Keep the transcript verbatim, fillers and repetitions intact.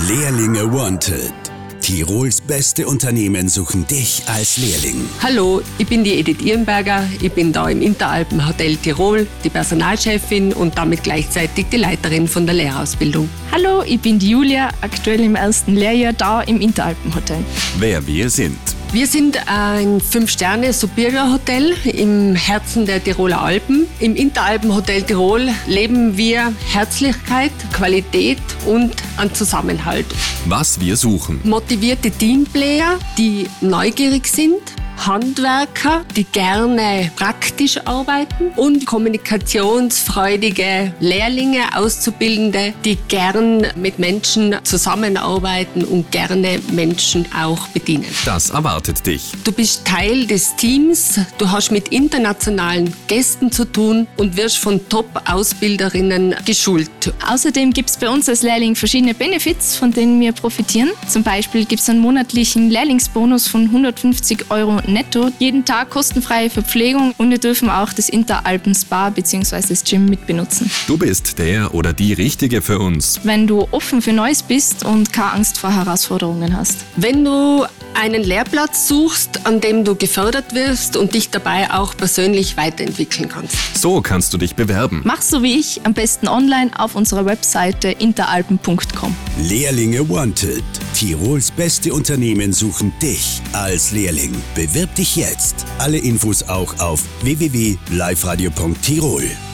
Lehrlinge Wanted. Tirols beste Unternehmen suchen dich als Lehrling. Hallo, ich bin die Edith Irnberger. Ich bin da im Interalpen Hotel Tirol, die Personalchefin und damit gleichzeitig die Leiterin von der Lehrerausbildung. Hallo, ich bin die Julia, aktuell im ersten Lehrjahr da im Interalpen Hotel. Wer wir sind. Wir sind ein Fünf-Sterne-Superior-Hotel im Herzen der Tiroler Alpen. Im Interalpen Hotel Tirol leben wir Herzlichkeit, Qualität und einen Zusammenhalt. Was wir suchen. Motivierte Teamplayer, die neugierig sind, Handwerker, die gerne praktisch arbeiten und kommunikationsfreudige Lehrlinge, Auszubildende, die gern mit Menschen zusammenarbeiten und gerne Menschen auch bedienen. Das erwartet dich. Du bist Teil des Teams, du hast mit internationalen Gästen zu tun und wirst von Top-Ausbilderinnen geschult. Außerdem gibt es bei uns als Lehrling verschiedene Benefits, von denen wir profitieren. Zum Beispiel gibt es einen monatlichen Lehrlingsbonus von hundertfünfzig Euro netto, jeden Tag kostenfreie Verpflegung und wir dürfen auch das Interalpen Spa bzw. das Gym mitbenutzen. Du bist der oder die Richtige für uns. Wenn du offen für Neues bist und keine Angst vor Herausforderungen hast. Wenn du einen Lehrplatz suchst, an dem du gefördert wirst und dich dabei auch persönlich weiterentwickeln kannst. So kannst du dich bewerben. Mach's so wie ich, am besten online auf unserer Webseite interalpen punkt com. Lehrlinge Wanted. Tirols beste Unternehmen suchen dich als Lehrling. Bewirb dich jetzt. Alle Infos auch auf w w w punkt live radio punkt tirol.